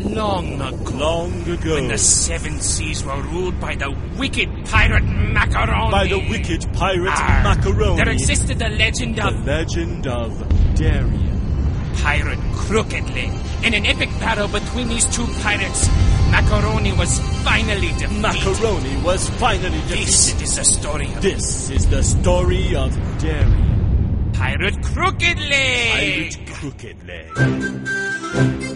Long ago. Long ago. When the seven seas were ruled by the wicked pirate Macaroni. By the wicked pirate Macaroni. There existed the legend of... The legend of Darien. Pirate Crooked Leg. In an epic battle between these two pirates, Macaroni was finally defeated. Macaroni was finally defeated. This is the story of... This is the story of Darien. Pirate Crooked Leg. Pirate Crooked Leg.